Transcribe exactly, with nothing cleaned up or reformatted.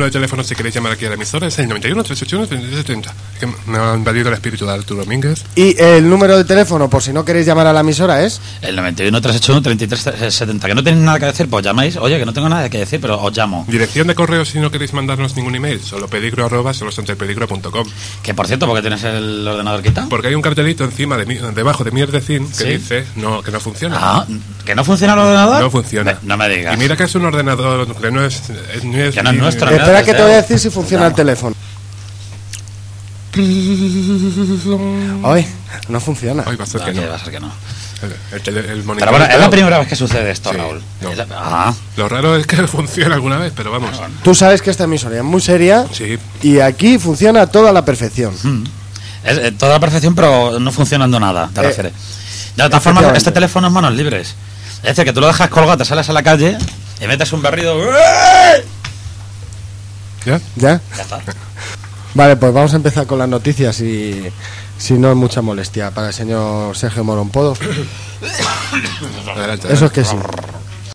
número de teléfono si queréis llamar aquí a la emisora es el noventa y uno, trescientos ochenta y uno, treinta y setenta. Es que me ha invadido el espíritu de Arturo Domínguez. Y el número de teléfono, por si no queréis llamar a la emisora, es... El noventa y uno, trescientos ochenta y uno, treinta y tres setenta. Que no tenéis nada que decir, pues llamáis. Oye, que no tengo nada que decir, pero os llamo. Dirección de correo si no queréis mandarnos ningún email, solo peligro arroba solosentepeligro punto com. Que por cierto, ¿por qué tienes el ordenador quitado? Porque hay un cartelito encima, de mi, debajo de Mierdecin, que ¿Sí? dice no, que no funciona. Ah, ¿que no funciona el ordenador? No funciona. Me, no me digas. Y mira que es un ordenador que no es, es, no es, Que no es nuestro. ni- Espera desde que te voy a luego. decir si funciona el teléfono. Ay, no funciona. Ay, va a ser No, que que no. va a ser que no. El, el tele- el monitor Pero bueno, es está- la primera vez que sucede esto, Sí, Raúl. no. Es la- Ah, Lo raro es que funciona alguna vez, pero vamos. Tú sabes que esta emisora es muy seria Sí. y aquí funciona toda a la perfección. es eh, toda la perfección, pero no funcionando nada, te Eh, refieres. De todas formas, efectivamente. este teléfono es manos libres. Es decir, que tú lo dejas colgado, te sales a la calle y metes un berrido. ¿Ya? ¿Ya? Ya está. Vale, pues vamos a empezar con las noticias y si no es mucha molestia para el señor Sergio Morón Podo. Adelante. Eso es que sí.